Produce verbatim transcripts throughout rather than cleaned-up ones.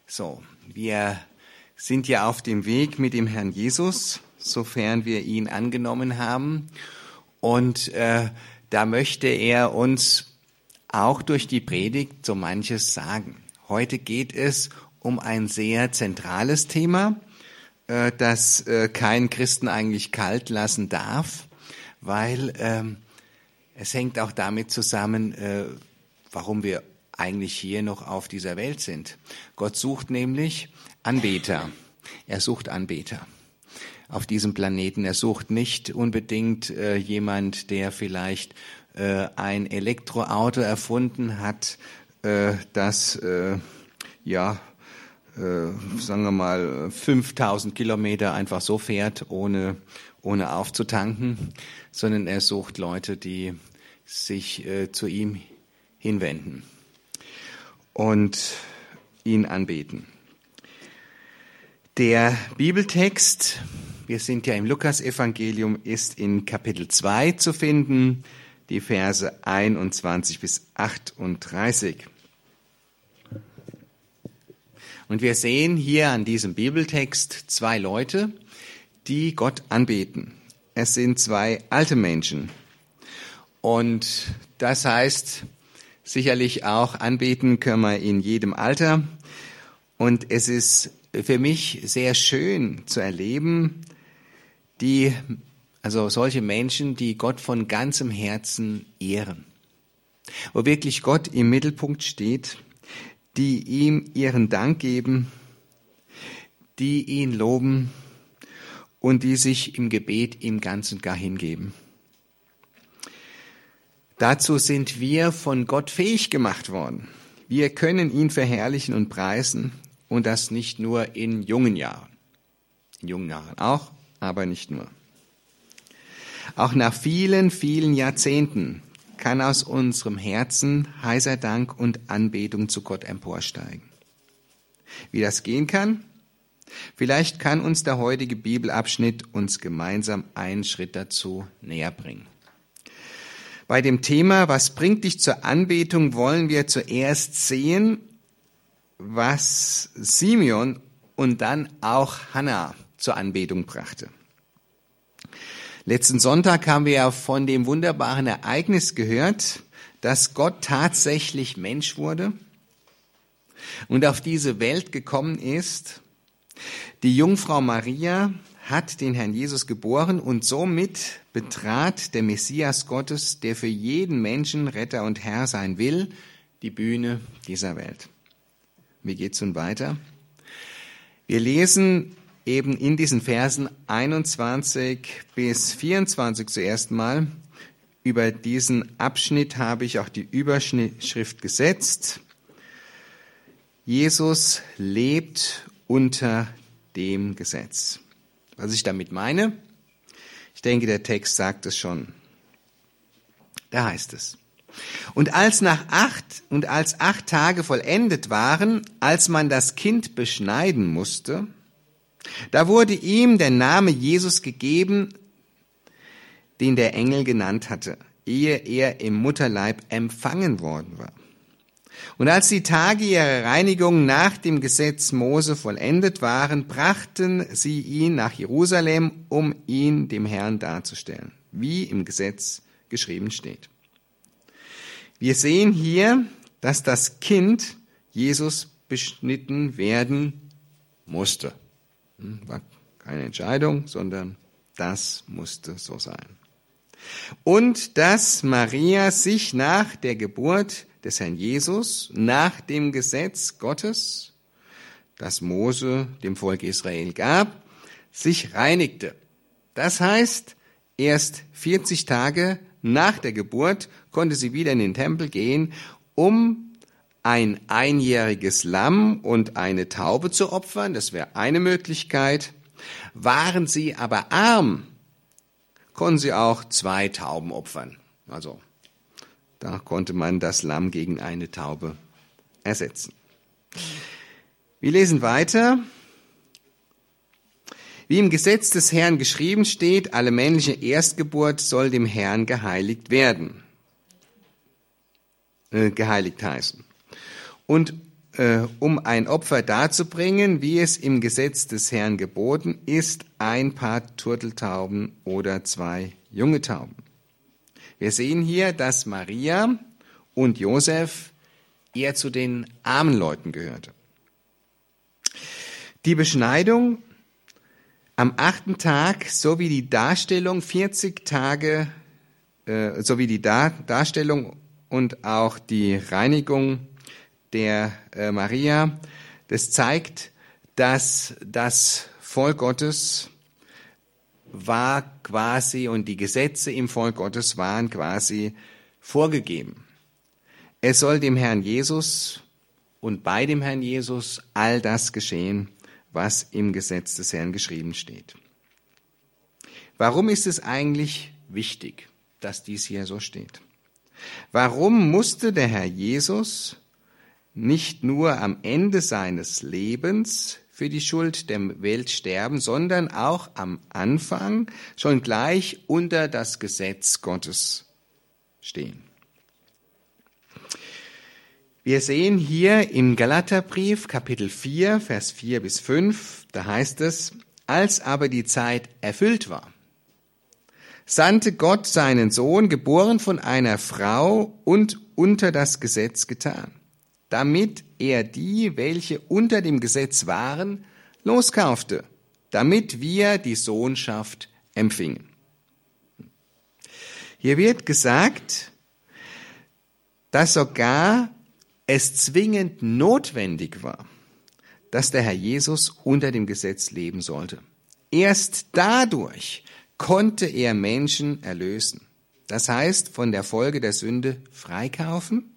So, wir sind ja auf dem Weg mit dem Herrn Jesus, sofern wir ihn angenommen haben. Und äh, da möchte er uns auch durch die Predigt so manches sagen. Heute geht es um ein sehr zentrales Thema, äh, das äh, keinen Christen eigentlich kalt lassen darf, weil äh, es hängt auch damit zusammen, äh, warum wir eigentlich hier noch auf dieser Welt sind. Gott sucht nämlich Anbeter. Er sucht Anbeter auf diesem Planeten. Er sucht nicht unbedingt äh, jemand, der vielleicht äh, ein Elektroauto erfunden hat, äh, das äh, ja äh, sagen wir mal fünftausend Kilometer einfach so fährt, ohne ohne aufzutanken, sondern er sucht Leute, die sich äh, zu ihm hinwenden und ihn anbeten. Der Bibeltext, wir sind ja im Lukasevangelium, ist in Kapitel zwei zu finden, die Verse einundzwanzig bis achtunddreißig. Und wir sehen hier an diesem Bibeltext zwei Leute, die Gott anbeten. Es sind zwei alte Menschen. Und das heißt, sicherlich auch anbeten können wir in jedem Alter. Und es ist für mich sehr schön zu erleben, die, also solche Menschen, die Gott von ganzem Herzen ehren. Wo wirklich Gott im Mittelpunkt steht, die ihm ihren Dank geben, die ihn loben und die sich im Gebet ihm ganz und gar hingeben. Dazu sind wir von Gott fähig gemacht worden. Wir können ihn verherrlichen und preisen und das nicht nur in jungen Jahren. In jungen Jahren auch, aber nicht nur. Auch nach vielen, vielen Jahrzehnten kann aus unserem Herzen heißer Dank und Anbetung zu Gott emporsteigen. Wie das gehen kann? Vielleicht kann uns der heutige Bibelabschnitt uns gemeinsam einen Schritt dazu näher bringen. Bei dem Thema, was bringt dich zur Anbetung, wollen wir zuerst sehen, was Simeon und dann auch Hannah zur Anbetung brachte. Letzten Sonntag haben wir ja von dem wunderbaren Ereignis gehört, dass Gott tatsächlich Mensch wurde und auf diese Welt gekommen ist. Die Jungfrau Maria hat den Herrn Jesus geboren und somit betrat der Messias Gottes, der für jeden Menschen Retter und Herr sein will, die Bühne dieser Welt. Wie geht's nun weiter? Wir lesen eben in diesen Versen einundzwanzig bis vierundzwanzig zuerst mal. Über diesen Abschnitt habe ich auch die Überschrift gesetzt. Jesus lebt unter dem Gesetz. Was ich damit meine? Ich denke, der Text sagt es schon. Da heißt es: Und als nach acht und als acht Tage vollendet waren, als man das Kind beschneiden musste, da wurde ihm der Name Jesus gegeben, den der Engel genannt hatte, ehe er im Mutterleib empfangen worden war. Und als die Tage ihrer Reinigung nach dem Gesetz Mose vollendet waren, brachten sie ihn nach Jerusalem, um ihn dem Herrn darzustellen, wie im Gesetz geschrieben steht. Wir sehen hier, dass das Kind Jesus beschnitten werden musste. War keine Entscheidung, sondern das musste so sein. Und dass Maria sich nach der Geburt des Herrn Jesus, nach dem Gesetz Gottes, das Mose dem Volk Israel gab, sich reinigte. Das heißt, erst vierzig Tage nach der Geburt konnte sie wieder in den Tempel gehen, um ein einjähriges Lamm und eine Taube zu opfern. Das wäre eine Möglichkeit. Waren sie aber arm, konnten sie auch zwei Tauben opfern. Also da konnte man das Lamm gegen eine Taube ersetzen. Wir lesen weiter. Wie im Gesetz des Herrn geschrieben steht, alle männliche Erstgeburt soll dem Herrn geheiligt werden. Äh, geheiligt heißen. Und äh, um ein Opfer darzubringen, wie es im Gesetz des Herrn geboten ist, ein paar Turteltauben oder zwei junge Tauben. Wir sehen hier, dass Maria und Josef eher zu den armen Leuten gehörte. Die Beschneidung am achten Tag sowie die Darstellung vierzig Tage, äh, sowie die Dar- Darstellung und auch die Reinigung der äh, Maria, das zeigt, dass das Volk Gottes war quasi und die Gesetze im Volk Gottes waren quasi vorgegeben. Es soll dem Herrn Jesus und bei dem Herrn Jesus all das geschehen, was im Gesetz des Herrn geschrieben steht. Warum ist es eigentlich wichtig, dass dies hier so steht? Warum musste der Herr Jesus nicht nur am Ende seines Lebens für die Schuld der Welt sterben, sondern auch am Anfang schon gleich unter das Gesetz Gottes stehen? Wir sehen hier im Galaterbrief Kapitel vier, Vers vier bis fünf, da heißt es, als aber die Zeit erfüllt war, sandte Gott seinen Sohn, geboren von einer Frau und unter das Gesetz getan, damit er die, welche unter dem Gesetz waren, loskaufte, damit wir die Sohnschaft empfingen. Hier wird gesagt, dass sogar es zwingend notwendig war, dass der Herr Jesus unter dem Gesetz leben sollte. Erst dadurch konnte er Menschen erlösen. Das heißt, von der Folge der Sünde freikaufen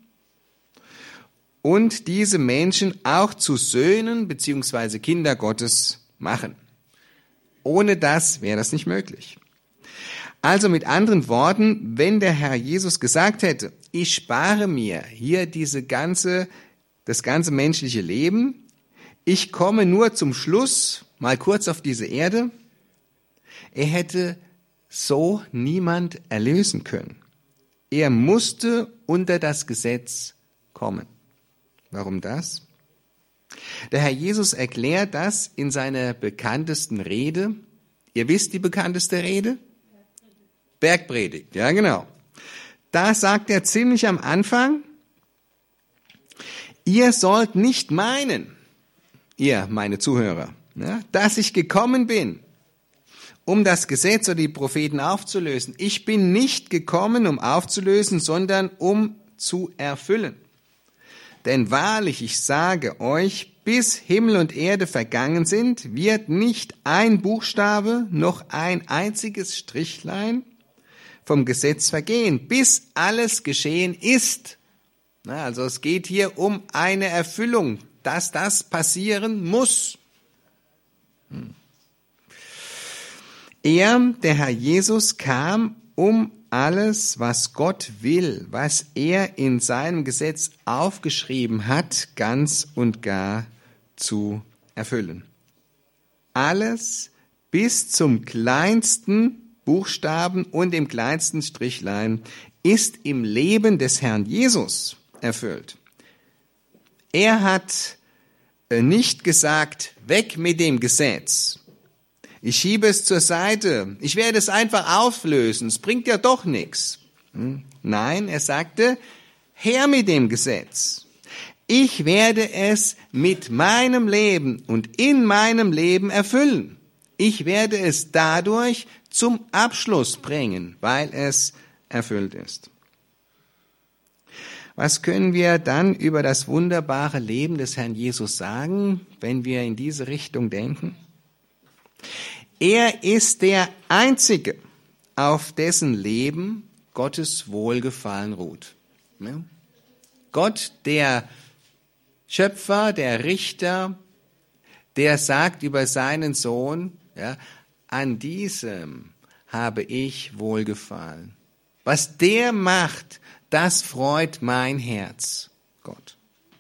und diese Menschen auch zu Söhnen bzw. Kinder Gottes machen. Ohne das wäre das nicht möglich. Also mit anderen Worten, wenn der Herr Jesus gesagt hätte, ich spare mir hier diese ganze, das ganze menschliche Leben, ich komme nur zum Schluss, mal kurz auf diese Erde, er hätte so niemand erlösen können. Er musste unter das Gesetz kommen. Warum das? Der Herr Jesus erklärt das in seiner bekanntesten Rede. Ihr wisst die bekannteste Rede? Bergpredigt, ja genau. Da sagt er ziemlich am Anfang, ihr sollt nicht meinen, ihr, meine Zuhörer, ja, dass ich gekommen bin, um das Gesetz oder die Propheten aufzulösen. Ich bin nicht gekommen, um aufzulösen, sondern um zu erfüllen. Denn wahrlich, ich sage euch, bis Himmel und Erde vergangen sind, wird nicht ein Buchstabe noch ein einziges Strichlein vom Gesetz vergehen, bis alles geschehen ist. Also es geht hier um eine Erfüllung, dass das passieren muss. Er, der Herr Jesus, kam, um alles, was Gott will, was er in seinem Gesetz aufgeschrieben hat, ganz und gar zu erfüllen. Alles bis zum kleinsten Buchstaben und dem kleinsten Strichlein ist im Leben des Herrn Jesus erfüllt. Er hat nicht gesagt, weg mit dem Gesetz. Ich schiebe es zur Seite. Ich werde es einfach auflösen. Es bringt ja doch nichts. Nein, er sagte, her mit dem Gesetz. Ich werde es mit meinem Leben und in meinem Leben erfüllen. Ich werde es dadurch zum Abschluss bringen, weil es erfüllt ist. Was können wir dann über das wunderbare Leben des Herrn Jesus sagen, wenn wir in diese Richtung denken? Er ist der Einzige, auf dessen Leben Gottes Wohlgefallen ruht. Ja? Gott, der Schöpfer, der Richter, der sagt über seinen Sohn, ja, an diesem habe ich Wohlgefallen. Was der macht, das freut mein Herz, Gott.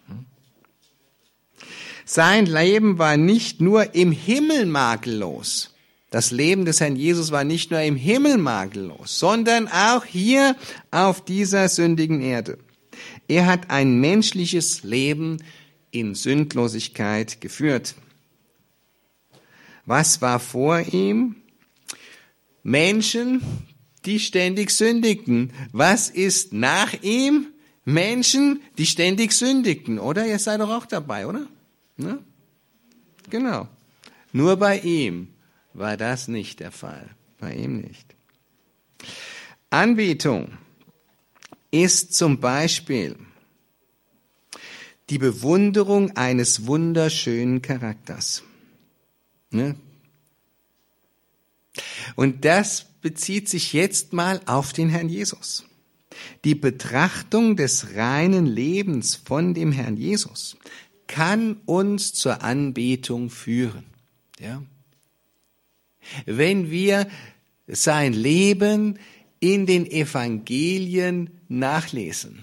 Sein Leben war nicht nur im Himmel makellos. Das Leben des Herrn Jesus war nicht nur im Himmel makellos, sondern auch hier auf dieser sündigen Erde. Er hat ein menschliches Leben in Sündlosigkeit geführt. Was war vor ihm? Menschen, die ständig sündigten. Was ist nach ihm? Menschen, die ständig sündigten, oder? Ihr seid doch auch dabei, oder? Ne? Genau. Nur bei ihm war das nicht der Fall. Bei ihm nicht. Anbetung ist zum Beispiel die Bewunderung eines wunderschönen Charakters. Ne? Und das bezieht sich jetzt mal auf den Herrn Jesus. Die Betrachtung des reinen Lebens von dem Herrn Jesus kann uns zur Anbetung führen. Ja? Wenn wir sein Leben in den Evangelien nachlesen,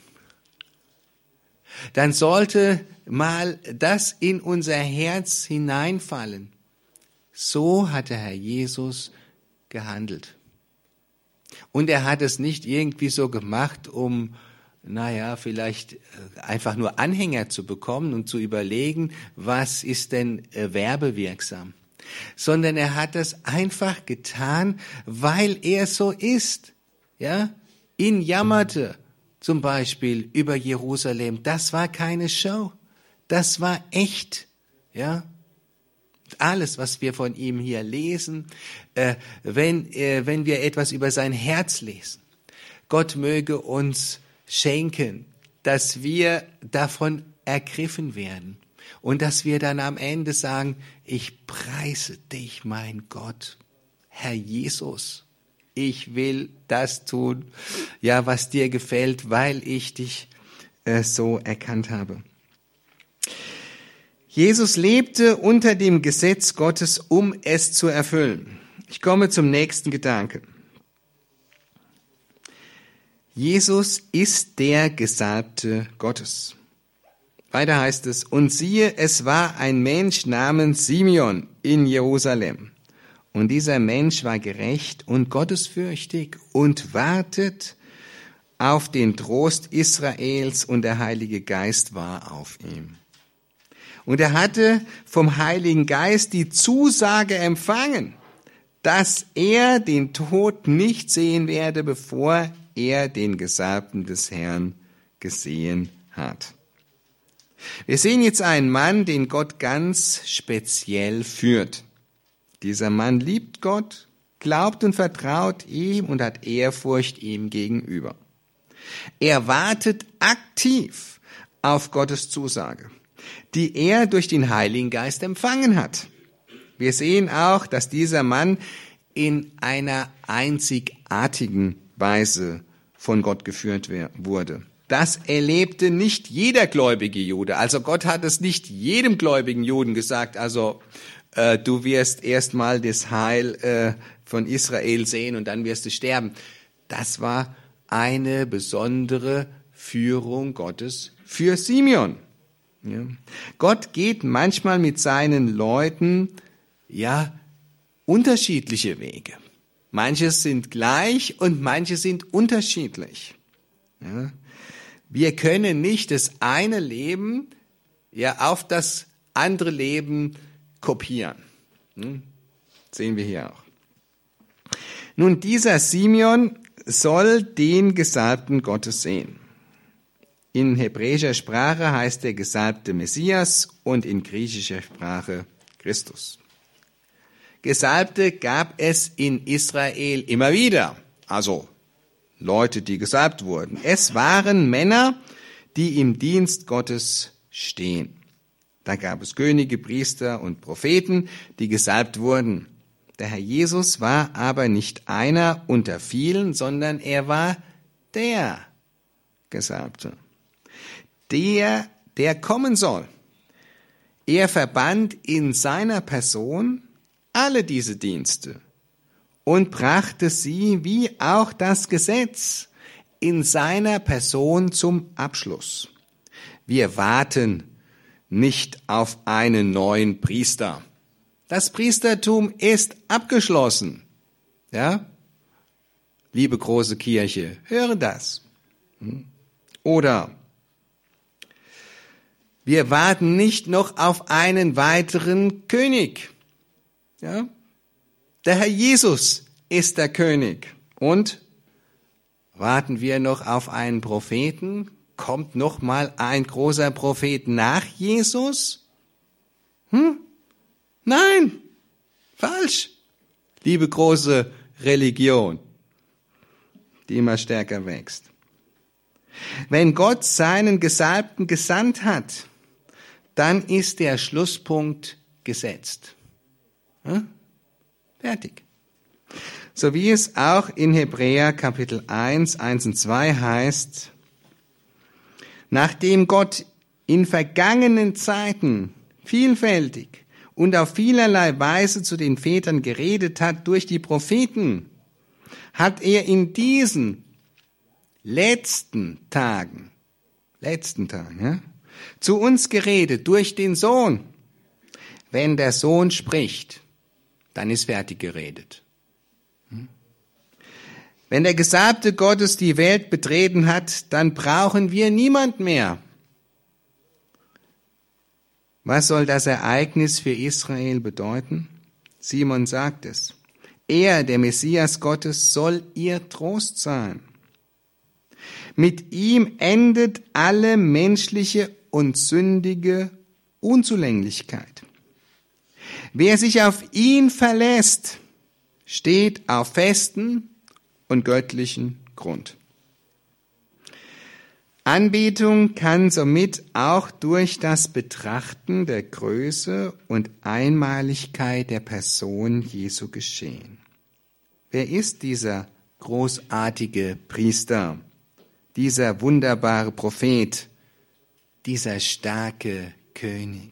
dann sollte mal das in unser Herz hineinfallen. So hat der Herr Jesus gehandelt. Und er hat es nicht irgendwie so gemacht, um, naja, vielleicht einfach nur Anhänger zu bekommen und zu überlegen, was ist denn äh, werbewirksam. Sondern er hat es einfach getan, weil er so ist. Ja? Ihn jammerte zum Beispiel über Jerusalem. Das war keine Show. Das war echt. Ja? Alles, was wir von ihm hier lesen, äh, wenn, äh, wenn wir etwas über sein Herz lesen. Gott möge uns schenken, dass wir davon ergriffen werden und dass wir dann am Ende sagen, ich preise dich, mein Gott, Herr Jesus. Ich will das tun, ja, was dir gefällt, weil ich dich äh, so erkannt habe. Jesus lebte unter dem Gesetz Gottes, um es zu erfüllen. Ich komme zum nächsten Gedanken. Jesus ist der Gesalbte Gottes. Weiter heißt es, und siehe, es war ein Mensch namens Simeon in Jerusalem. Und dieser Mensch war gerecht und gottesfürchtig und wartet auf den Trost Israels, und der Heilige Geist war auf ihm. Und er hatte vom Heiligen Geist die Zusage empfangen, dass er den Tod nicht sehen werde, bevor er den Gesalbten des Herrn gesehen hat. Wir sehen jetzt einen Mann, den Gott ganz speziell führt. Dieser Mann liebt Gott, glaubt und vertraut ihm und hat Ehrfurcht ihm gegenüber. Er wartet aktiv auf Gottes Zusage, die er durch den Heiligen Geist empfangen hat. Wir sehen auch, dass dieser Mann in einer einzigartigen Weise von Gott geführt wurde. Das erlebte nicht jeder gläubige Jude. Also Gott hat es nicht jedem gläubigen Juden gesagt, also äh, du wirst erstmal das Heil äh, von Israel sehen und dann wirst du sterben. Das war eine besondere Führung Gottes für Simeon. Ja. Gott geht manchmal mit seinen Leuten, ja, unterschiedliche Wege. Manche sind gleich und manche sind unterschiedlich. Ja. Wir können nicht das eine Leben, ja, auf das andere Leben kopieren. Hm? Sehen wir hier auch. Nun, dieser Simeon soll den Gesalbten Gottes sehen. In hebräischer Sprache heißt der Gesalbte Messias und in griechischer Sprache Christus. Gesalbte gab es in Israel immer wieder, also Leute, die gesalbt wurden. Es waren Männer, die im Dienst Gottes stehen. Da gab es Könige, Priester und Propheten, die gesalbt wurden. Der Herr Jesus war aber nicht einer unter vielen, sondern er war der Gesalbte. Der, der kommen soll. Er verband in seiner Person alle diese Dienste und brachte sie, wie auch das Gesetz, in seiner Person zum Abschluss. Wir warten nicht auf einen neuen Priester. Das Priestertum ist abgeschlossen. Ja? Liebe große Kirche, höre das. Oder Wir warten nicht noch auf einen weiteren König. Ja? Der Herr Jesus ist der König. Und warten wir noch auf einen Propheten? Kommt noch mal ein großer Prophet nach Jesus? Hm? Nein, falsch. Liebe große Religion, die immer stärker wächst. Wenn Gott seinen Gesalbten gesandt hat, dann ist der Schlusspunkt gesetzt. Hm? Fertig. So wie es auch in Hebräer Kapitel eins, eins und zwei heißt, nachdem Gott in vergangenen Zeiten vielfältig und auf vielerlei Weise zu den Vätern geredet hat durch die Propheten, hat er in diesen letzten Tagen, letzten Tagen, ja, zu uns geredet durch den Sohn. Wenn der Sohn spricht, dann ist fertig geredet. Wenn der Gesalbte Gottes die Welt betreten hat, dann brauchen wir niemand mehr. Was soll das Ereignis für Israel bedeuten? Simon sagt es. Er, der Messias Gottes, soll ihr Trost sein. Mit ihm endet alle menschliche und sündige Unzulänglichkeit. Wer sich auf ihn verlässt, steht auf festen und göttlichen Grund. Anbetung kann somit auch durch das Betrachten der Größe und Einmaligkeit der Person Jesu geschehen. Wer ist dieser großartige Priester, dieser wunderbare Prophet, dieser starke König?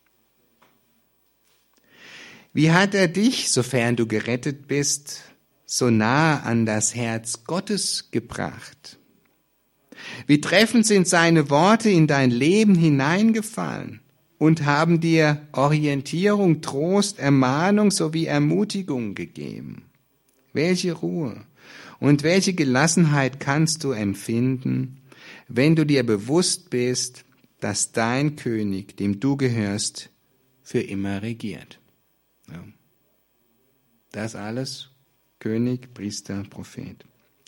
Wie hat er dich, sofern du gerettet bist, so nah an das Herz Gottes gebracht? Wie treffend sind seine Worte in dein Leben hineingefallen und haben dir Orientierung, Trost, Ermahnung sowie Ermutigung gegeben. Welche Ruhe und welche Gelassenheit kannst du empfinden, wenn du dir bewusst bist, dass dein König, dem du gehörst, für immer regiert. Ja. Das alles König, Priester, Prophet.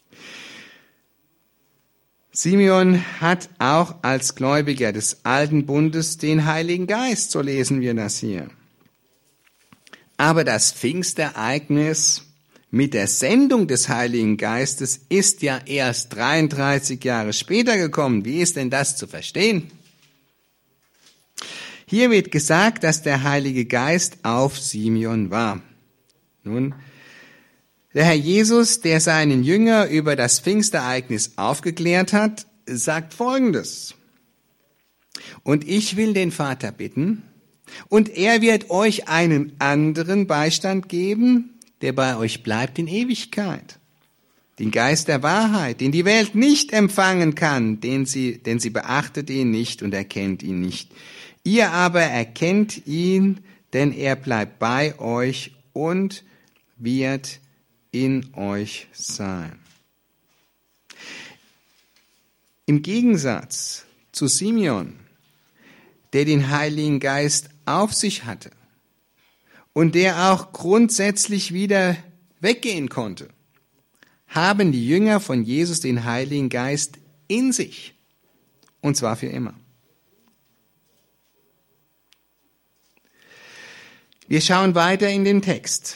Simeon hat auch als Gläubiger des alten Bundes den Heiligen Geist, so lesen wir das hier. Aber das Pfingstereignis mit der Sendung des Heiligen Geistes ist ja erst dreiunddreißig Jahre später gekommen. Wie ist denn das zu verstehen? Hier wird gesagt, dass der Heilige Geist auf Simeon war. Nun, der Herr Jesus, der seinen Jünger über das Pfingstereignis aufgeklärt hat, sagt Folgendes. Und ich will den Vater bitten, und er wird euch einen anderen Beistand geben, der bei euch bleibt in Ewigkeit. Den Geist der Wahrheit, den die Welt nicht empfangen kann, den sie, denn sie beachtet ihn nicht und erkennt ihn nicht. Ihr aber erkennt ihn, denn er bleibt bei euch und wird in euch sein. Im Gegensatz zu Simeon, der den Heiligen Geist auf sich hatte und der auch grundsätzlich wieder weggehen konnte, haben die Jünger von Jesus den Heiligen Geist in sich, und zwar für immer. Wir schauen weiter in den Text.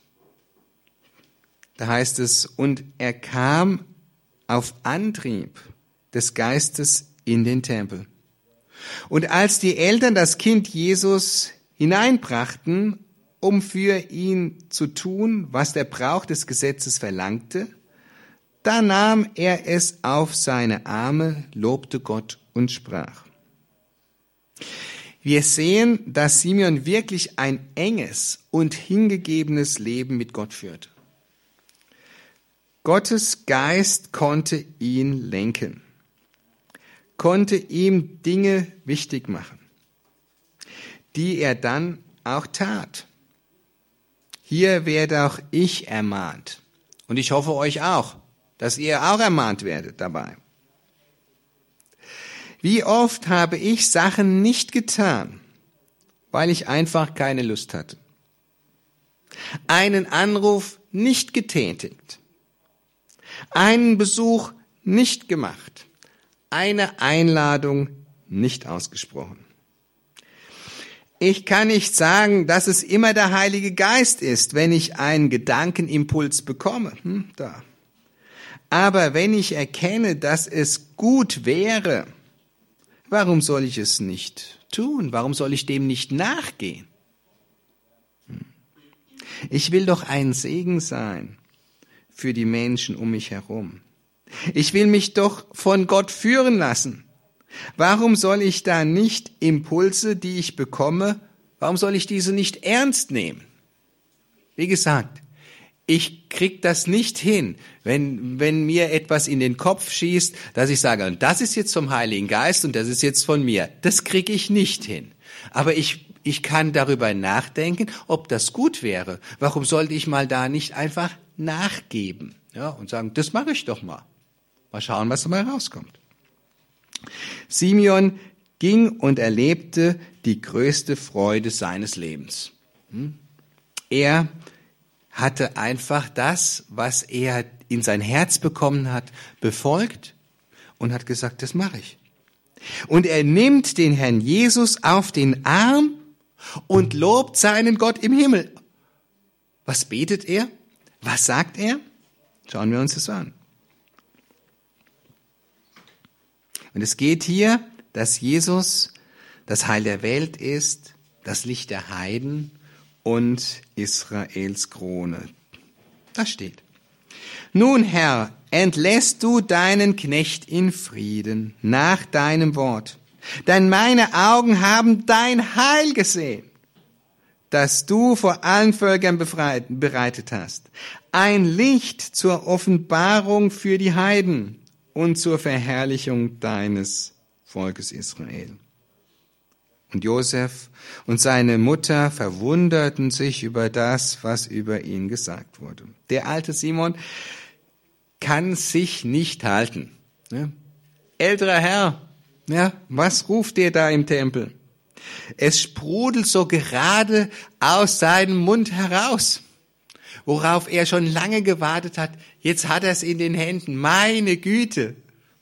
Da heißt es, und er kam auf Antrieb des Geistes in den Tempel. Und als die Eltern das Kind Jesus hineinbrachten, um für ihn zu tun, was der Brauch des Gesetzes verlangte, da nahm er es auf seine Arme, lobte Gott und sprach. Wir sehen, dass Simeon wirklich ein enges und hingegebenes Leben mit Gott führte. Gottes Geist konnte ihn lenken, konnte ihm Dinge wichtig machen, die er dann auch tat. Hier werde auch ich ermahnt. Und ich hoffe euch auch, dass ihr auch ermahnt werdet dabei. Wie oft habe ich Sachen nicht getan, weil ich einfach keine Lust hatte. Einen Anruf nicht getätigt. Einen Besuch nicht gemacht. Eine Einladung nicht ausgesprochen. Ich kann nicht sagen, dass es immer der Heilige Geist ist, wenn ich einen Gedankenimpuls bekomme. Hm, da. Aber wenn ich erkenne, dass es gut wäre, warum soll ich es nicht tun? Warum soll ich dem nicht nachgehen? Ich will doch ein Segen sein für die Menschen um mich herum. Ich will mich doch von Gott führen lassen. Warum soll ich da nicht Impulse, die ich bekomme, warum soll ich diese nicht ernst nehmen? Wie gesagt, ich krieg das nicht hin, wenn, wenn mir etwas in den Kopf schießt, dass ich sage, und das ist jetzt vom Heiligen Geist und das ist jetzt von mir. Das krieg ich nicht hin. Aber ich, ich kann darüber nachdenken, ob das gut wäre. Warum sollte ich mal da nicht einfach nachgeben, ja, und sagen, das mache ich doch mal. Mal schauen, was dabei rauskommt. Simeon ging und erlebte die größte Freude seines Lebens. Er hatte einfach das, was er in sein Herz bekommen hat, befolgt und hat gesagt, das mache ich. Und er nimmt den Herrn Jesus auf den Arm und lobt seinen Gott im Himmel. Was betet er? Was sagt er? Schauen wir uns das an. Und es geht hier, dass Jesus das Heil der Welt ist, das Licht der Heiden und Israels Krone. Das steht. Nun, Herr, entlässt du deinen Knecht in Frieden nach deinem Wort. Denn meine Augen haben dein Heil gesehen, das du vor allen Völkern befreit, bereitet hast. Ein Licht zur Offenbarung für die Heiden und zur Verherrlichung deines Volkes Israel. Und Josef und seine Mutter verwunderten sich über das, was über ihn gesagt wurde. Der alte Simon kann sich nicht halten. Ja? Älterer Herr, ja, was ruft ihr da im Tempel? Es sprudelt so gerade aus seinem Mund heraus, worauf er schon lange gewartet hat. Jetzt hat er es in den Händen. Meine Güte!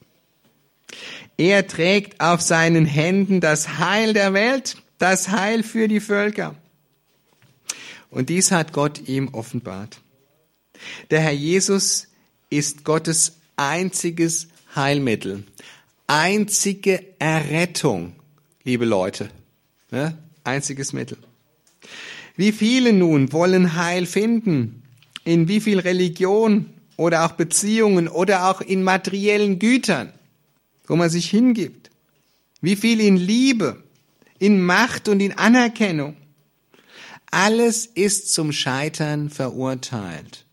Er trägt auf seinen Händen das Heil der Welt, das Heil für die Völker. Und dies hat Gott ihm offenbart. Der Herr Jesus ist Gottes einziges Heilmittel, einzige Errettung, liebe Leute, ja, einziges Mittel. Wie viele nun wollen Heil finden? In wie viel Religion oder auch Beziehungen oder auch in materiellen Gütern, wo man sich hingibt? Wie viel in Liebe, in Macht und in Anerkennung? Alles ist zum Scheitern verurteilt.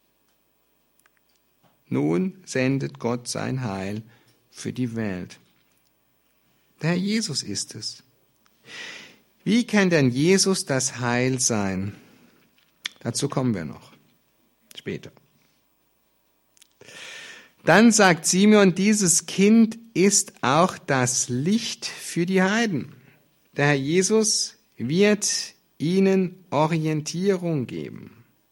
Nun sendet Gott sein Heil für die Welt. Der Herr Jesus ist es. Wie kann denn Jesus das Heil sein? Dazu kommen wir noch später. Dann sagt Simeon, dieses Kind ist auch das Licht für die Heiden. Der Herr Jesus wird ihnen Orientierung geben.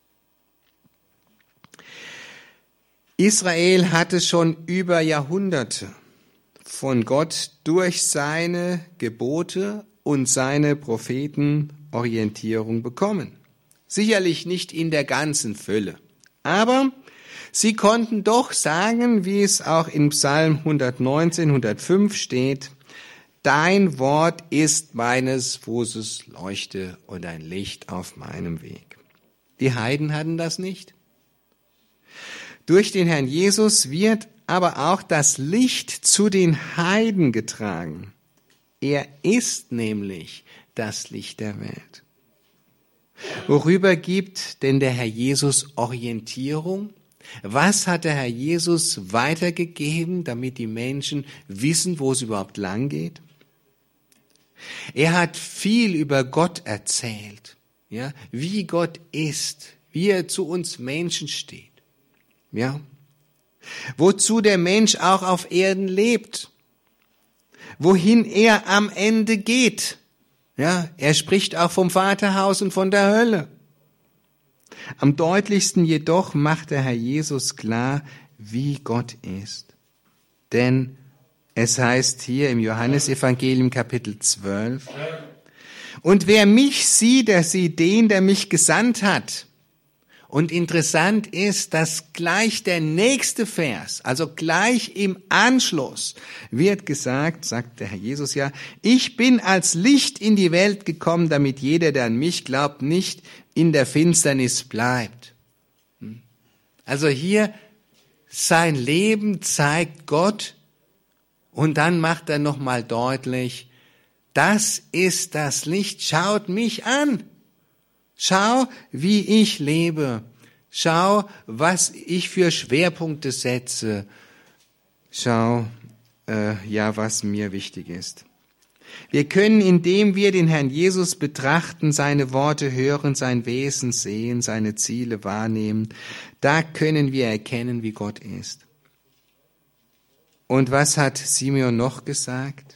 Israel hatte schon über Jahrhunderte von Gott durch seine Gebote und seine Propheten Orientierung bekommen. Sicherlich nicht in der ganzen Fülle, aber sie konnten doch sagen, wie es auch in Psalm hundertneunzehn, hundertfünf steht, dein Wort ist meines Fußes Leuchte und ein Licht auf meinem Weg. Die Heiden hatten das nicht. Durch den Herrn Jesus wird aber auch das Licht zu den Heiden getragen. Er ist nämlich das Licht der Welt. Worüber gibt denn der Herr Jesus Orientierung? Was hat der Herr Jesus weitergegeben, damit die Menschen wissen, wo es überhaupt lang geht? Er hat viel über Gott erzählt, ja, wie Gott ist, wie er zu uns Menschen steht. Ja, wozu der Mensch auch auf Erden lebt, wohin er am Ende geht. Ja, er spricht auch vom Vaterhaus und von der Hölle. Am deutlichsten jedoch macht der Herr Jesus klar, wie Gott ist. Denn es heißt hier im Johannesevangelium Kapitel zwölf, und wer mich sieht, der sieht den, der mich gesandt hat. Und interessant ist, dass gleich der nächste Vers, also gleich im Anschluss, wird gesagt, sagt der Herr Jesus ja, ich bin als Licht in die Welt gekommen, damit jeder, der an mich glaubt, nicht in der Finsternis bleibt. Also hier sein Leben zeigt Gott und dann macht er nochmal deutlich, das ist das Licht, schaut mich an. Schau, wie ich lebe. Schau, was ich für Schwerpunkte setze. Schau, äh, ja, was mir wichtig ist. Wir können, indem wir den Herrn Jesus betrachten, seine Worte hören, sein Wesen sehen, seine Ziele wahrnehmen, da können wir erkennen, wie Gott ist. Und was hat Simeon noch gesagt?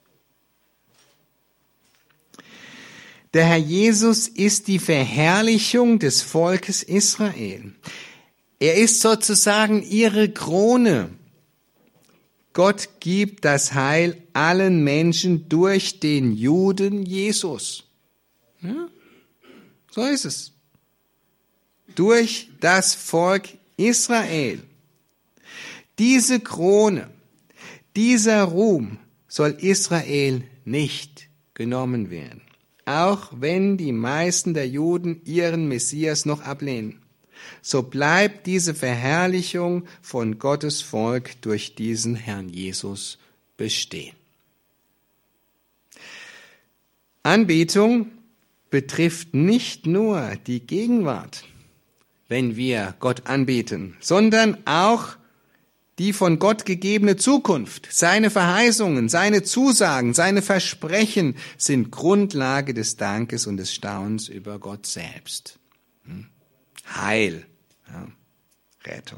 Der Herr Jesus ist die Verherrlichung des Volkes Israel. Er ist sozusagen ihre Krone. Gott gibt das Heil allen Menschen durch den Juden Jesus. Ja, so ist es. Durch das Volk Israel. Diese Krone, dieser Ruhm soll Israel nicht genommen werden. Auch wenn die meisten der Juden ihren Messias noch ablehnen, so bleibt diese Verherrlichung von Gottes Volk durch diesen Herrn Jesus bestehen. Anbetung betrifft nicht nur die Gegenwart, wenn wir Gott anbeten, sondern auch die von Gott gegebene Zukunft, seine Verheißungen, seine Zusagen, seine Versprechen sind Grundlage des Dankes und des Staunens über Gott selbst. Heil, ja, Rettung.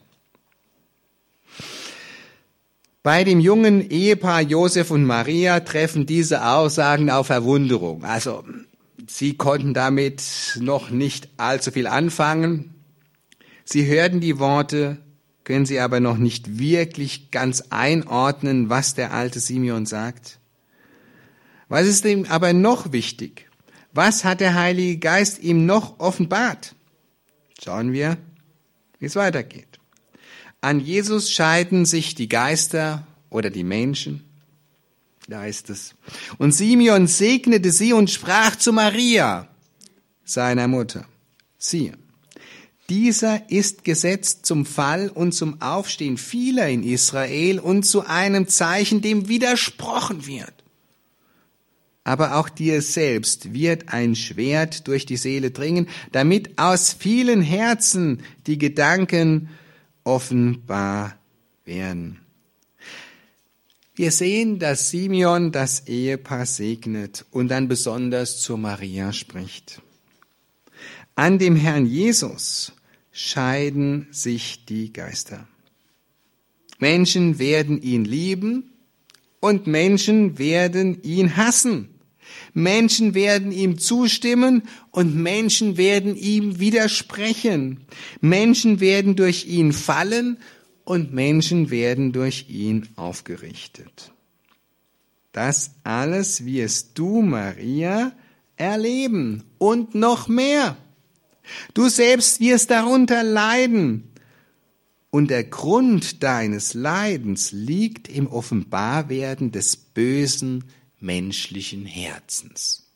Bei dem jungen Ehepaar Josef und Maria treffen diese Aussagen auf Verwunderung. Also, sie konnten damit noch nicht allzu viel anfangen. Sie hörten die Worte, können sie aber noch nicht wirklich ganz einordnen, was der alte Simeon sagt. Was ist ihm aber noch wichtig? Was hat der Heilige Geist ihm noch offenbart? Schauen wir, wie es weitergeht. An Jesus scheiden sich die Geister oder die Menschen. Da heißt es. Und Simeon segnete sie und sprach zu Maria, seiner Mutter. Siehe, dieser ist gesetzt zum Fall und zum Aufstehen vieler in Israel und zu einem Zeichen, dem widersprochen wird. Aber auch dir selbst wird ein Schwert durch die Seele dringen, damit aus vielen Herzen die Gedanken offenbar werden. Wir sehen, dass Simeon das Ehepaar segnet und dann besonders zu Maria spricht. An dem Herrn Jesus scheiden sich die Geister. Menschen werden ihn lieben und Menschen werden ihn hassen. Menschen werden ihm zustimmen und Menschen werden ihm widersprechen. Menschen werden durch ihn fallen und Menschen werden durch ihn aufgerichtet. Das alles wirst du, Maria, erleben und noch mehr. Du selbst wirst darunter leiden. Und der Grund deines Leidens liegt im Offenbarwerden des bösen menschlichen Herzens.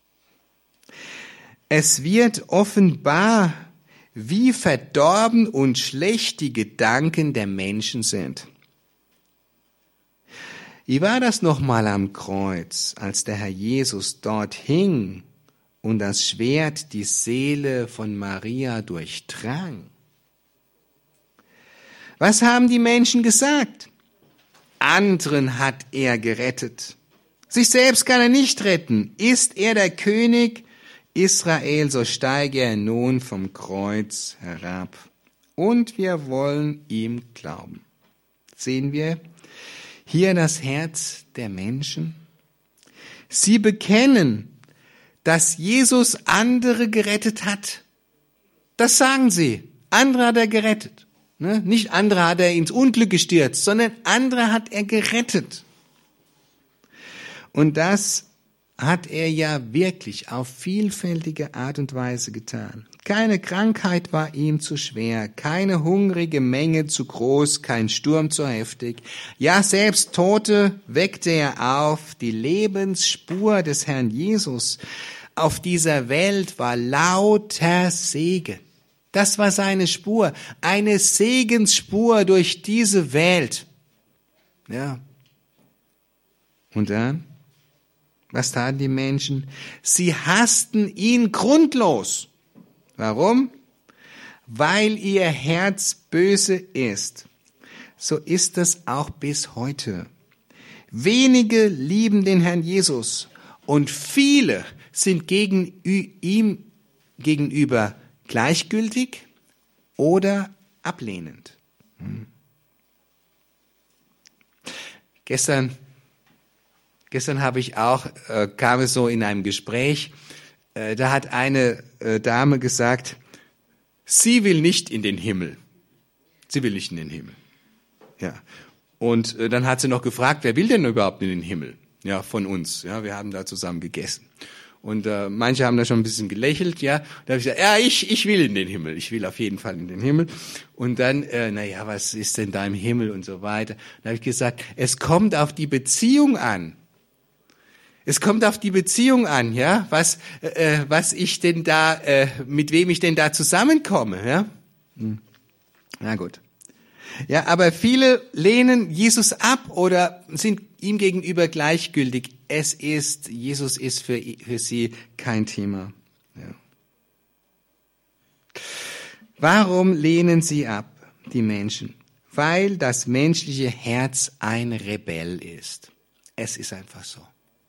Es wird offenbar, wie verdorben und schlecht die Gedanken der Menschen sind. Wie war das nochmal am Kreuz, als der Herr Jesus dort hing und das Schwert die Seele von Maria durchdrang? Was haben die Menschen gesagt? Anderen hat er gerettet. Sich selbst kann er nicht retten. Ist er der König Israel, so steige er nun vom Kreuz herab. Und wir wollen ihm glauben. Sehen wir hier das Herz der Menschen? Sie bekennen, dass Jesus andere gerettet hat. Das sagen sie. Andere hat er gerettet. Ne? Nicht andere hat er ins Unglück gestürzt, sondern andere hat er gerettet. Und das hat er ja wirklich auf vielfältige Art und Weise getan. Keine Krankheit war ihm zu schwer, keine hungrige Menge zu groß, kein Sturm zu heftig. Ja, selbst Tote weckte er auf. Die Lebensspur des Herrn Jesus auf dieser Welt war lauter Segen. Das war seine Spur, eine Segensspur durch diese Welt. Ja. Und dann? Was taten die Menschen? Sie hassten ihn grundlos. Warum? Weil ihr Herz böse ist. So ist es auch bis heute. Wenige lieben den Herrn Jesus und viele sind gegen ihm gegenüber gleichgültig oder ablehnend. Hm. Gestern Gestern habe ich auch, äh, kam es so in einem Gespräch, äh, da hat eine äh, Dame gesagt, sie will nicht in den Himmel. Sie will nicht in den Himmel. Ja. Und äh, dann hat sie noch gefragt, wer will denn überhaupt in den Himmel? Ja, von uns. Ja, wir haben da zusammen gegessen. Und äh, manche haben da schon ein bisschen gelächelt, ja. Da habe ich gesagt, ja, ich ich will in den Himmel. Ich will auf jeden Fall in den Himmel. Und dann, äh, na ja, was ist denn da im Himmel und so weiter. Da habe ich gesagt, es kommt auf die Beziehung an. Es kommt auf die Beziehung an, ja, was äh, was ich denn da, äh, mit wem ich denn da zusammenkomme, ja. Hm. Na gut. Ja, aber viele lehnen Jesus ab oder sind ihm gegenüber gleichgültig. Es ist, Jesus ist für, für sie kein Thema. Ja. Warum lehnen sie ab, die Menschen? Weil das menschliche Herz ein Rebell ist. Es ist einfach so.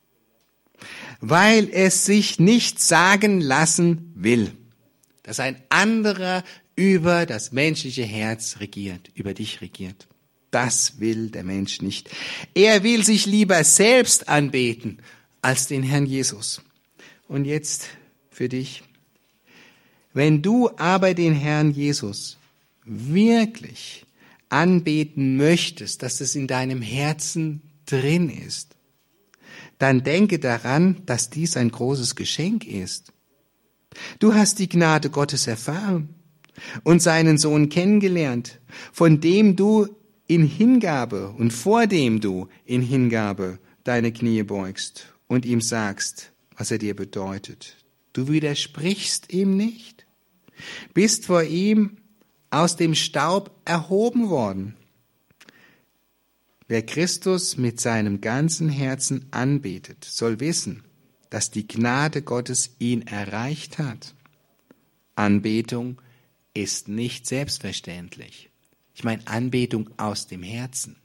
Weil es sich nicht sagen lassen will, dass ein anderer über das menschliche Herz regiert, über dich regiert. Das will der Mensch nicht. Er will sich lieber selbst anbeten als den Herrn Jesus. Und jetzt für dich. Wenn du aber den Herrn Jesus wirklich anbeten möchtest, dass es in deinem Herzen drin ist, dann denke daran, dass dies ein großes Geschenk ist. Du hast die Gnade Gottes erfahren und seinen Sohn kennengelernt, von dem du in Hingabe und vor dem du in Hingabe deine Knie beugst und ihm sagst, was er dir bedeutet. Du widersprichst ihm nicht, bist vor ihm aus dem Staub erhoben worden. Wer Christus mit seinem ganzen Herzen anbetet, soll wissen, dass die Gnade Gottes ihn erreicht hat. Anbetung ist nicht selbstverständlich. Ich meine Anbetung aus dem Herzen.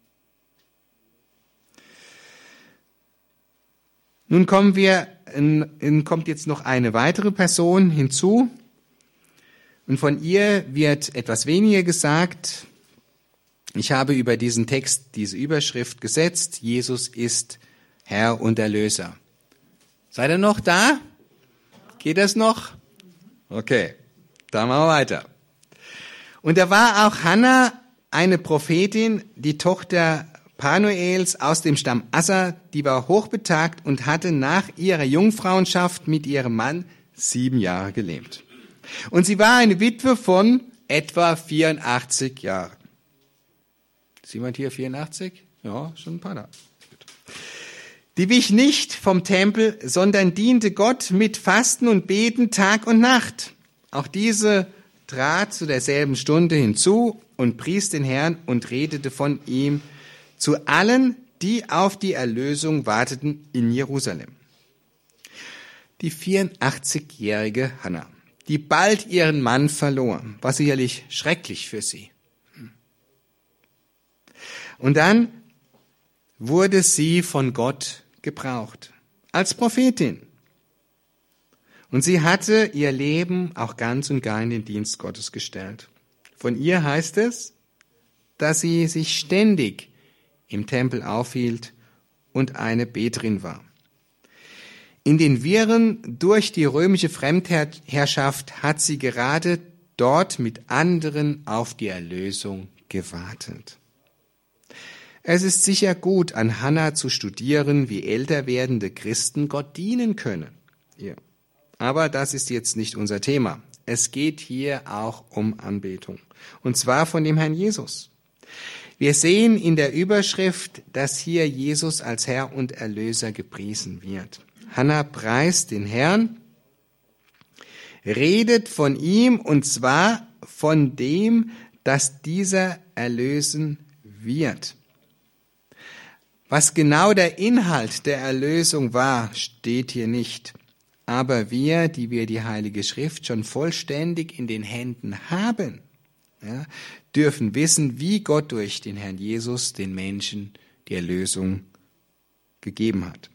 Nun kommen wir, in, kommt jetzt noch eine weitere Person hinzu. Und von ihr wird etwas weniger gesagt. Ich habe über diesen Text diese Überschrift gesetzt. Jesus ist Herr und Erlöser. Seid ihr noch da? Geht das noch? Okay, dann machen wir weiter. Und da war auch Hannah, eine Prophetin, die Tochter Panuels aus dem Stamm Asser, die war hochbetagt und hatte nach ihrer Jungfrauenschaft mit ihrem Mann sieben Jahre gelebt. Und sie war eine Witwe von etwa vierundachtzig Jahren. Ist jemand hier vierundachtzig? Ja, schon ein paar da. Die wich nicht vom Tempel, sondern diente Gott mit Fasten und Beten Tag und Nacht. Auch diese trat zu derselben Stunde hinzu und pries den Herrn und redete von ihm zu allen, die auf die Erlösung warteten in Jerusalem. Die vierundachtzigjährige Hannah, die bald ihren Mann verlor, war sicherlich schrecklich für sie. Und dann wurde sie von Gott gebraucht als Prophetin. Und sie hatte ihr Leben auch ganz und gar in den Dienst Gottes gestellt. Von ihr heißt es, dass sie sich ständig im Tempel aufhielt und eine Beterin war. In den Wirren durch die römische Fremdherrschaft hat sie gerade dort mit anderen auf die Erlösung gewartet. Es ist sicher gut, an Hannah zu studieren, wie älter werdende Christen Gott dienen können. Ja. Aber das ist jetzt nicht unser Thema. Es geht hier auch um Anbetung. Und zwar von dem Herrn Jesus. Wir sehen in der Überschrift, dass hier Jesus als Herr und Erlöser gepriesen wird. Hannah preist den Herrn, redet von ihm und zwar von dem, dass dieser erlösen wird. Was genau der Inhalt der Erlösung war, steht hier nicht. Aber wir, die wir die Heilige Schrift schon vollständig in den Händen haben, ja, dürfen wissen, wie Gott durch den Herrn Jesus den Menschen die Erlösung gegeben hat.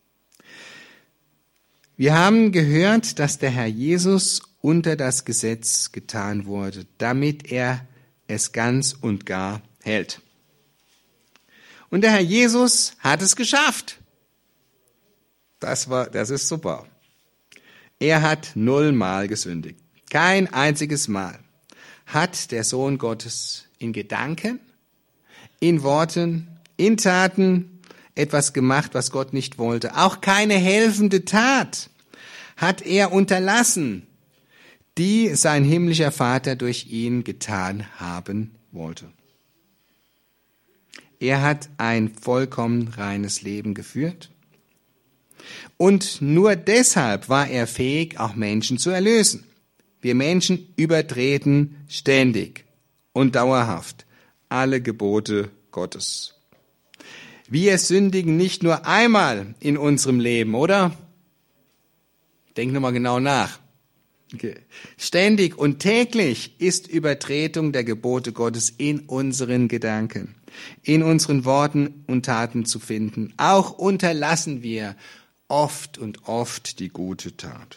Wir haben gehört, dass der Herr Jesus unter das Gesetz getan wurde, damit er es ganz und gar hält. Und der Herr Jesus hat es geschafft. Das war, das ist super. Er hat nullmal gesündigt. Kein einziges Mal hat der Sohn Gottes in Gedanken, in Worten, in Taten etwas gemacht, was Gott nicht wollte. Auch keine helfende Tat hat er unterlassen, die sein himmlischer Vater durch ihn getan haben wollte. Er hat ein vollkommen reines Leben geführt. Und nur deshalb war er fähig, auch Menschen zu erlösen. Wir Menschen übertreten ständig und dauerhaft alle Gebote Gottes. Wir sündigen nicht nur einmal in unserem Leben, oder? Denk nochmal genau nach. Okay. Ständig und täglich ist Übertretung der Gebote Gottes in unseren Gedanken, in unseren Worten und Taten zu finden. Auch unterlassen wir oft und oft die gute Tat.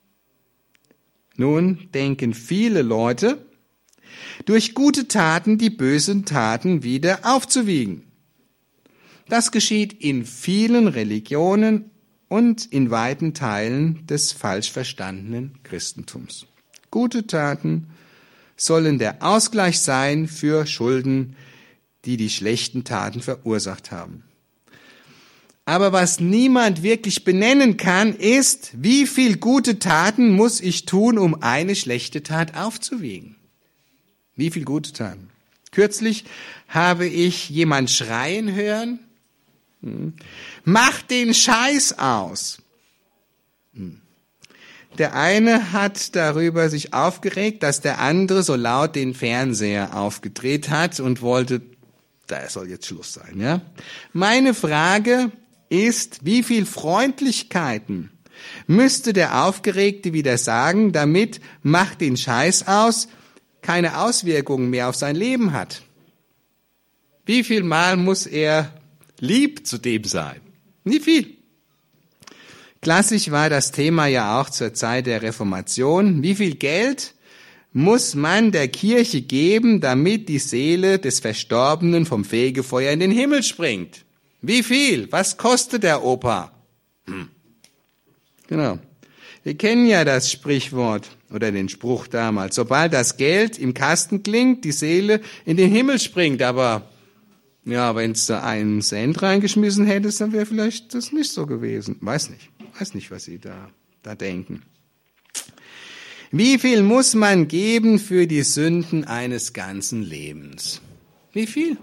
Nun denken viele Leute, durch gute Taten die bösen Taten wieder aufzuwiegen. Das geschieht in vielen Religionen und in weiten Teilen des falsch verstandenen Christentums. Gute Taten sollen der Ausgleich sein für Schulden, die die schlechten Taten verursacht haben. Aber was niemand wirklich benennen kann, ist, wie viel gute Taten muss ich tun, um eine schlechte Tat aufzuwiegen? Wie viel gute Taten? Kürzlich habe ich jemand schreien hören, hm. Mach den Scheiß aus. Hm. Der eine hat darüber sich aufgeregt, dass der andere so laut den Fernseher aufgedreht hat und wollte, da soll jetzt Schluss sein, ja? Meine Frage ist, wie viel Freundlichkeiten müsste der Aufgeregte wieder sagen, damit mach den Scheiß aus keine Auswirkungen mehr auf sein Leben hat? Wie viel Mal muss er lieb zu dem sein? Nie viel. Klassisch war das Thema ja auch zur Zeit der Reformation. Wie viel Geld muss man der Kirche geben, damit die Seele des Verstorbenen vom Fegefeuer in den Himmel springt? Wie viel? Was kostet der Opa? Hm. Genau. Wir kennen ja das Sprichwort oder den Spruch damals. Sobald das Geld im Kasten klingt, die Seele in den Himmel springt. Aber ja, wenn du einen Cent reingeschmissen hättest, dann wäre vielleicht das nicht so gewesen. Weiß nicht. Weiß nicht, was Sie da, da denken. Wie viel muss man geben für die Sünden eines ganzen Lebens? Wie viel?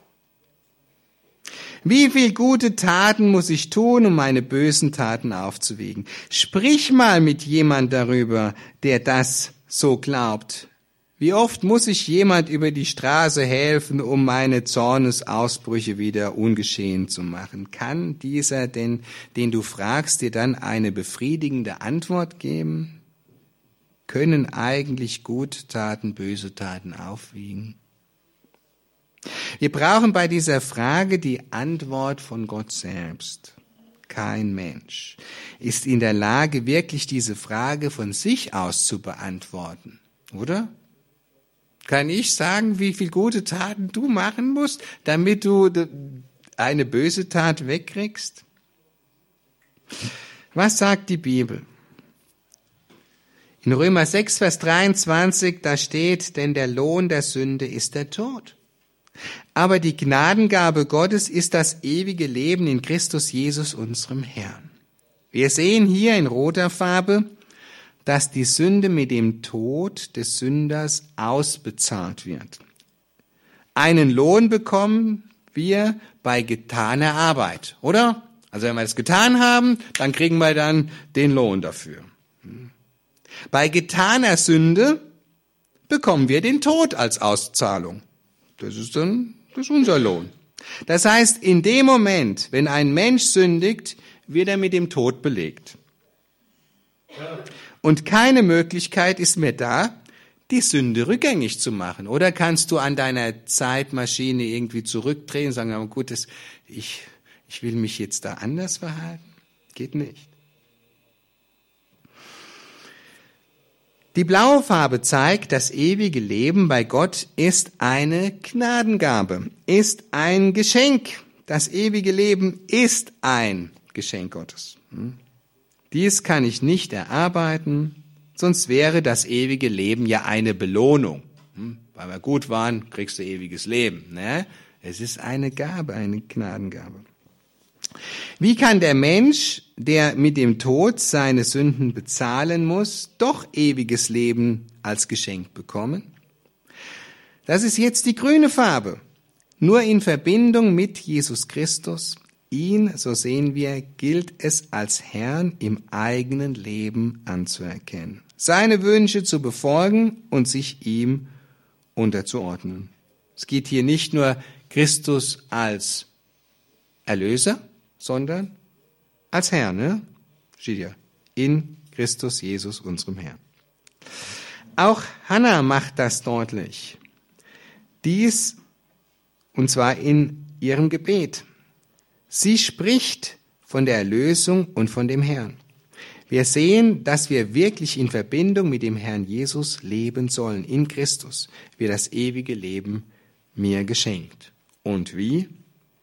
Wie viel gute Taten muss ich tun, um meine bösen Taten aufzuwiegen? Sprich mal mit jemand darüber, der das so glaubt. Wie oft muss ich jemand über die Straße helfen, um meine Zornesausbrüche wieder ungeschehen zu machen? Kann dieser denn, den du fragst, dir dann eine befriedigende Antwort geben? Können eigentlich gute Taten böse Taten aufwiegen? Wir brauchen bei dieser Frage die Antwort von Gott selbst. Kein Mensch ist in der Lage, wirklich diese Frage von sich aus zu beantworten, oder? Kann ich sagen, wie viele gute Taten du machen musst, damit du eine böse Tat wegkriegst? Was sagt die Bibel? In Römer sechs, Vers dreiundzwanzig, da steht, denn der Lohn der Sünde ist der Tod. Aber die Gnadengabe Gottes ist das ewige Leben in Christus Jesus, unserem Herrn. Wir sehen hier in roter Farbe, dass die Sünde mit dem Tod des Sünders ausbezahlt wird. Einen Lohn bekommen wir bei getaner Arbeit, oder? Also wenn wir das getan haben, dann kriegen wir dann den Lohn dafür. Bei getaner Sünde bekommen wir den Tod als Auszahlung. Das ist dann das ist unser Lohn. Das heißt, in dem Moment, wenn ein Mensch sündigt, wird er mit dem Tod belegt. Und keine Möglichkeit ist mehr da, die Sünde rückgängig zu machen. Oder kannst du an deiner Zeitmaschine irgendwie zurückdrehen und sagen, aber gut, das, ich, ich will mich jetzt da anders verhalten? Geht nicht. Die blaue Farbe zeigt, das ewige Leben bei Gott ist eine Gnadengabe, ist ein Geschenk. Das ewige Leben ist ein Geschenk Gottes. Dies kann ich nicht erarbeiten, sonst wäre das ewige Leben ja eine Belohnung. Weil wir gut waren, kriegst du ewiges Leben. Ne? Es ist eine Gabe, eine Gnadengabe. Wie kann der Mensch, der mit dem Tod seine Sünden bezahlen muss, doch ewiges Leben als Geschenk bekommen? Das ist jetzt die grüne Farbe. Nur in Verbindung mit Jesus Christus, ihn, so sehen wir, gilt es als Herrn im eigenen Leben anzuerkennen, seine Wünsche zu befolgen und sich ihm unterzuordnen. Es geht hier nicht nur Christus als Erlöser, sondern als Herr, ne? Steht ja, in Christus Jesus, unserem Herrn. Auch Hannah macht das deutlich. Dies, und zwar in ihrem Gebet. Sie spricht von der Erlösung und von dem Herrn. Wir sehen, dass wir wirklich in Verbindung mit dem Herrn Jesus leben sollen. In Christus wird das ewige Leben mir geschenkt. Und wie?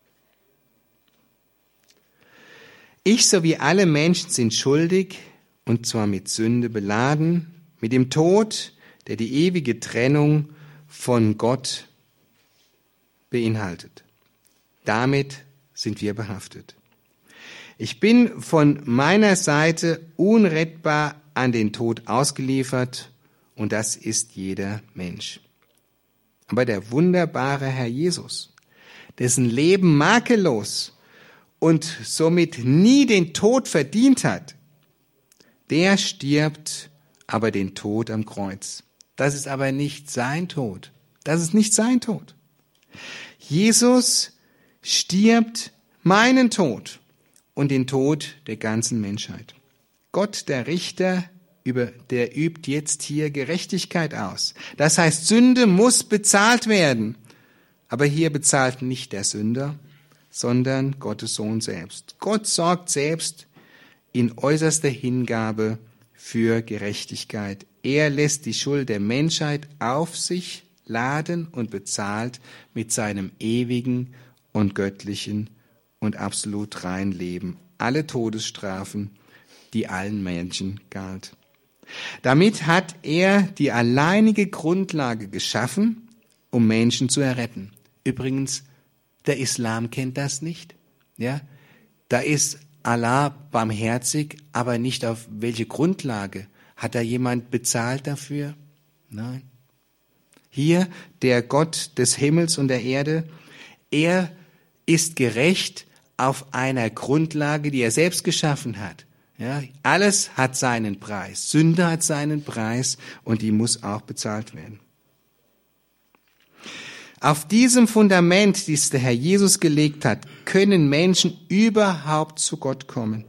Ich sowie alle Menschen sind schuldig, und zwar mit Sünde beladen, mit dem Tod, der die ewige Trennung von Gott beinhaltet. Damit sind wir behaftet. Ich bin von meiner Seite unrettbar an den Tod ausgeliefert, und das ist jeder Mensch. Aber der wunderbare Herr Jesus, dessen Leben makellos und somit nie den Tod verdient hat, der stirbt aber den Tod am Kreuz. Das ist aber nicht sein Tod. Das ist nicht sein Tod. Jesus stirbt meinen Tod und den Tod der ganzen Menschheit. Gott, der Richter, über, der übt jetzt hier Gerechtigkeit aus. Das heißt, Sünde muss bezahlt werden. Aber hier bezahlt nicht der Sünder, sondern Gottes Sohn selbst. Gott sorgt selbst in äußerster Hingabe für Gerechtigkeit. Er lässt die Schuld der Menschheit auf sich laden und bezahlt mit seinem ewigen und göttlichen und absolut reinen Leben alle Todesstrafen, die allen Menschen galt. Damit hat er die alleinige Grundlage geschaffen, um Menschen zu erretten. Übrigens, der Islam kennt das nicht. Ja, da ist Allah barmherzig, aber nicht auf welche Grundlage. Hat da jemand bezahlt dafür? Nein. Hier der Gott des Himmels und der Erde, er ist gerecht auf einer Grundlage, die er selbst geschaffen hat. Ja, alles hat seinen Preis. Sünde hat seinen Preis und die muss auch bezahlt werden. Auf diesem Fundament, das der Herr Jesus gelegt hat, können Menschen überhaupt zu Gott kommen.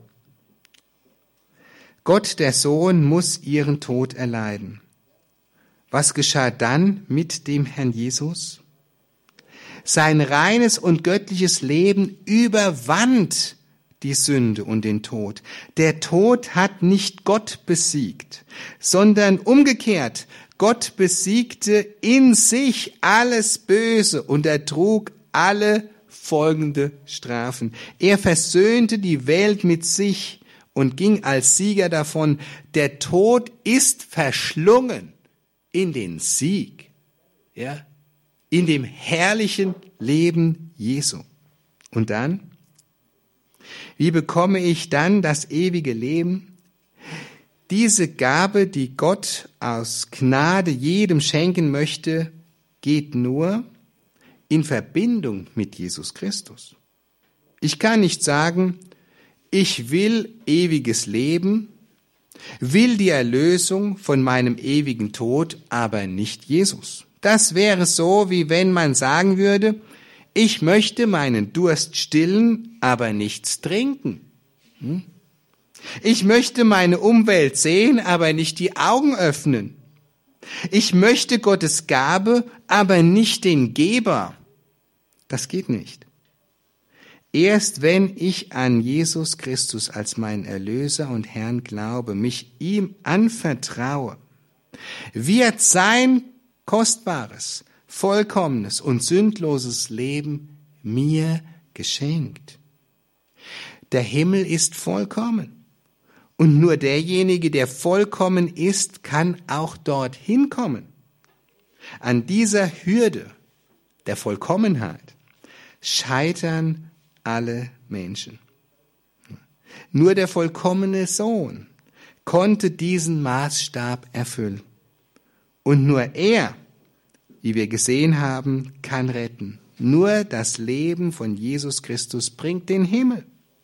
Gott, der Sohn, muss ihren Tod erleiden. Was geschah dann mit dem Herrn Jesus? Sein reines und göttliches Leben überwand die Sünde und den Tod. Der Tod hat nicht Gott besiegt, sondern umgekehrt. Gott besiegte in sich alles Böse und ertrug alle folgende Strafen. Er versöhnte die Welt mit sich und ging als Sieger davon. Der Tod ist verschlungen in den Sieg, ja, in dem herrlichen Leben Jesu. Und dann? Wie bekomme ich dann das ewige Leben? Diese Gabe, die Gott aus Gnade jedem schenken möchte, geht nur in Verbindung mit Jesus Christus. Ich kann nicht sagen, ich will ewiges Leben, will die Erlösung von meinem ewigen Tod, aber nicht Jesus. Das wäre so, wie wenn man sagen würde, ich möchte meinen Durst stillen, aber nichts trinken. Hm? Ich möchte meine Umwelt sehen, aber nicht die Augen öffnen. Ich möchte Gottes Gabe, aber nicht den Geber. Das geht nicht. Erst wenn ich an Jesus Christus als meinen Erlöser und Herrn glaube, mich ihm anvertraue, wird sein kostbares, vollkommenes und sündloses Leben mir geschenkt. Der Himmel ist vollkommen. Und nur derjenige, der vollkommen ist, kann auch dorthin kommen. An dieser Hürde der Vollkommenheit scheitern alle Menschen. Nur der vollkommene Sohn konnte diesen Maßstab erfüllen. Und nur er, wie wir gesehen haben, kann retten. Nur das Leben von Jesus Christus bringt den Himmel.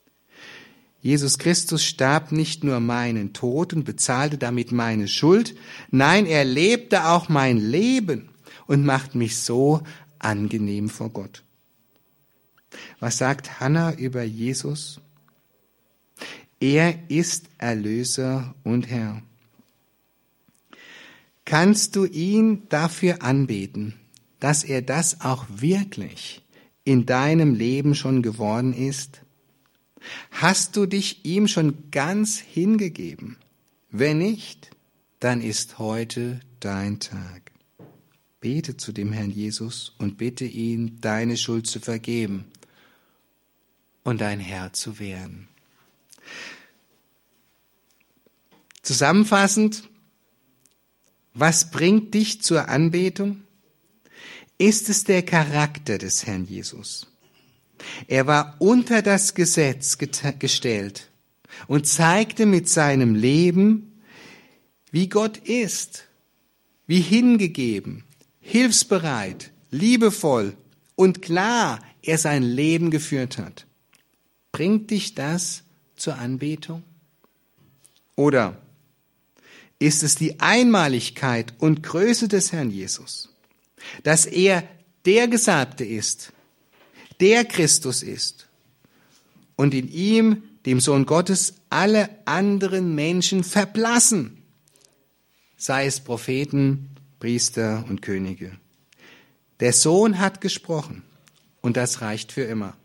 Jesus Christus starb nicht nur meinen Tod und bezahlte damit meine Schuld, nein, er lebte auch mein Leben und macht mich so angenehm vor Gott. Was sagt Hannah über Jesus? Er ist Erlöser und Herr. Kannst du ihn dafür anbeten, dass er das auch wirklich in deinem Leben schon geworden ist? Hast du dich ihm schon ganz hingegeben? Wenn nicht, dann ist heute dein Tag. Bete zu dem Herrn Jesus und bitte ihn, deine Schuld zu vergeben und dein Herr zu werden. Zusammenfassend, was bringt dich zur Anbetung? Ist es der Charakter des Herrn Jesus? Er war unter das Gesetz gestellt und zeigte mit seinem Leben, wie Gott ist, wie hingegeben, hilfsbereit, liebevoll und klar er sein Leben geführt hat. Bringt dich das zur Anbetung? Oder ist es die Einmaligkeit und Größe des Herrn Jesus, dass er der Gesalbte ist, der Christus ist und in ihm, dem Sohn Gottes, alle anderen Menschen verblassen, sei es Propheten, Priester und Könige. Der Sohn hat gesprochen und das reicht für immer.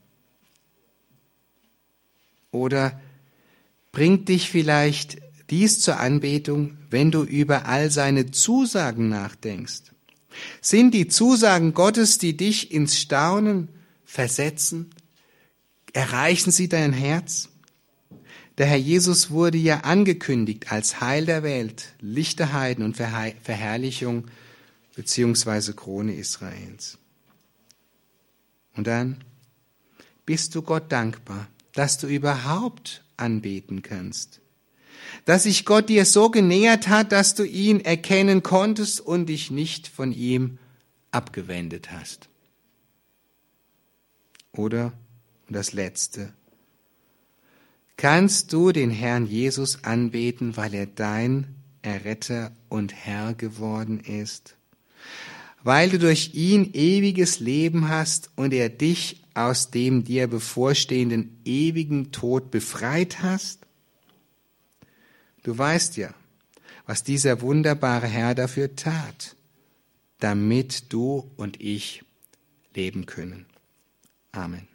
Oder bringt dich vielleicht dies zur Anbetung, wenn du über all seine Zusagen nachdenkst? Sind die Zusagen Gottes, die dich ins Staunen versetzen? Erreichen sie dein Herz? Der Herr Jesus wurde ja angekündigt als Heil der Welt, Licht der Heiden und Verherrlichung bzw. Krone Israels. Und dann bist du Gott dankbar, dass du überhaupt anbeten kannst. Dass sich Gott dir so genähert hat, dass du ihn erkennen konntest und dich nicht von ihm abgewendet hast. Oder, und das Letzte, kannst du den Herrn Jesus anbeten, weil er dein Erretter und Herr geworden ist? Weil du durch ihn ewiges Leben hast und er dich aus dem dir bevorstehenden ewigen Tod befreit hast? Du weißt ja, was dieser wunderbare Herr dafür tat, damit du und ich leben können. Amen.